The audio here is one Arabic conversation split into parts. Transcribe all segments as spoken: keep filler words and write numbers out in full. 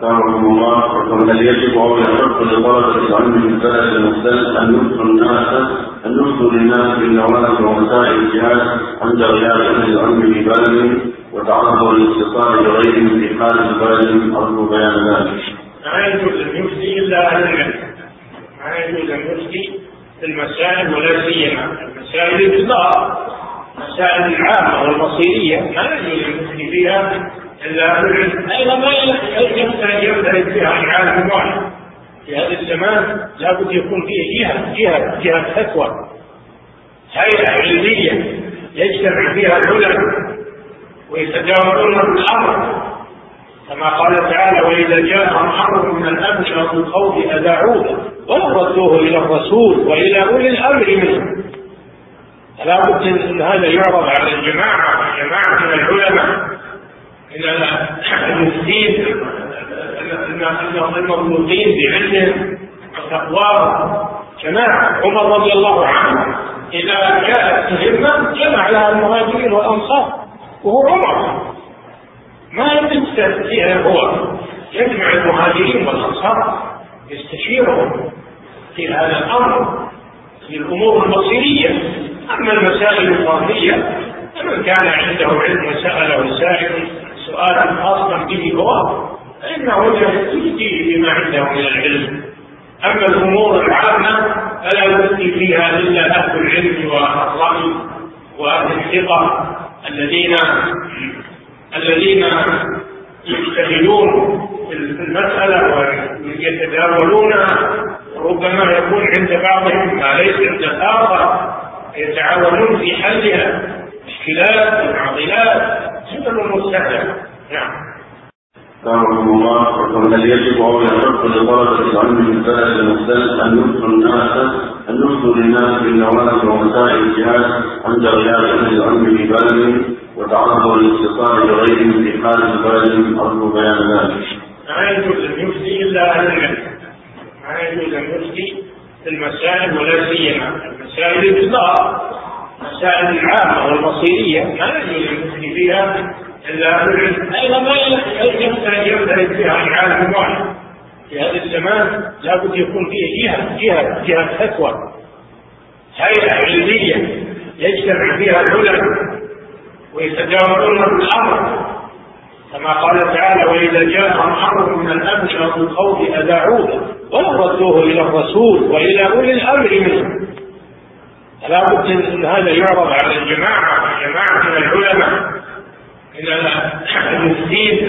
رحمه الله. وهل يجب أو يحق لطلبة العلم من بلد المختلف أن يفتوا الناس أن يفتوا للناس بالنوافل ومسائل الجهاد عند غياب أهل العلم في بلدهم وتعرضوا للاتصال بغيرهم في حال بلد أرجو بيان ذلك؟ ما يجوز أن يفتي إلا أهل العلم، ما يجوز أن يفتي في المسائل ولا سيما مسائل الإطلاق، مسائل العامة والمصيرية ما يجوز أن يفتي فيها إلا أهل العلم. أيضا ما يمكن يمتلك فيها عالم واحد في هذا الزمان، لابد يكون فيه جهة جهة جهة فتوى، هيئة علمية يجتمع فيها العلماء ويتجاوزون الأمر، كما قال تعالى: وإذا جاءهم أمر من الأمن أو الخوف أذاعوه ولو ردوه إلى الرسول وإلى أولي الأمر منهم. فلا بد أن هذا يعرض على الجماعة جماعة من العلماء من المفتين المضبوطين بعلمهم وتقواهم. جماعة عمر رضي الله عنه إذا جاءت مهمة جمع لها المهاجرين والأنصار، وهو عمر ما يستفتي فيها، هو يجمع المهاجرين والأنصار يستشيرهم في هذا الأمر في الأمور المصيرية. أما المسائل الفردية فمن كان عنده علم وسأله سائل سؤالا خاصا به هو فإنه يفتي بما عنده من العلم. أما الأمور العامة فلا يفتي فيها إلا أهل العلم والرأي وأهل الثقة الذين الذين يجتهدون في المسألة ويتداولونها، ربما يكون عند بعضهم ما ليس عند الآخر، يتعاونون في حلها، مشكلات ومعضلات، هذا الأمور سهلة. نعم. رحمه الله. وهل يجب أو يحق لطلبة العلم من بلد المختلف أن يفتوا الناس أن يفتوا للناس بالنوافل ومسائل الجهاد عند غياب أهل العلم في بلدهم وتعرضوا للاتصال بغيرهم في حال بلد أرجو بيان ذلك؟ ما يجوز أن يفتي إلا أهل العلم، ما يجوز أن يفتي في المسائل ولا سيما مسائل الإطلاق، مسائل العامة والمصيرية ما يجوز أن يفتي فيها إلا أهل العلم. أيضا ما يمكن يمتلك فيها عالم واحد في هذا الزمان، لابد يكون فيه جهة جهة جهة فتوى، هيئة علمية يجتمع فيها العلماء ويتجاوزون الأمر، كما قال تعالى: وإذا جاءهم أمر من الأمن أو الخوف أذاعوه ولو ردوه إلى الرسول وإلى أولي الأمر منهم. فلا بد أن هذا يعرض على الجماعة جماعة من العلماء من المفتين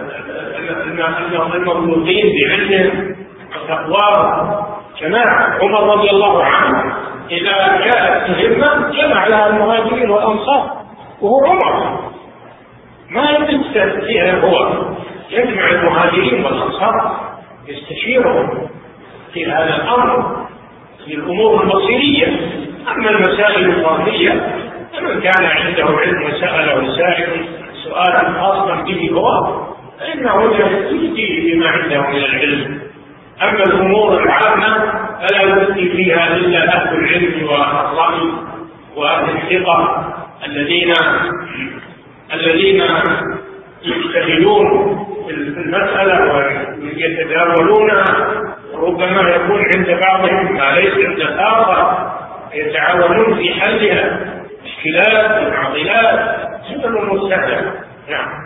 المضبوطين بعلمهم وتقواهم. جماعة عمر رضي الله عنه إذا جاءت مهمة جمع لها المهاجرين والأنصار، وهو عمر ما يستفتي فيها، هو يجمع المهاجرين والأنصار يستشيرهم في هذا الأمر في الأمور المصيرية. أما المسائل الفردية فمن كان عنده علم وسأله سائل سؤالا خاصا به هو فإنه يفتي بما عنده من العلم. أما الأمور العامة فلا يفتي فيها إلا أهل العلم والرأي وأهل الثقة الذين الذين يجتهدون في المسألة ويتداولونها، ربما يكون عند بعضهم ما ليس عند الآخر، يتعاونون في حلها، مشكلات ومعضلات، هذا الأمور سهلة. نعم.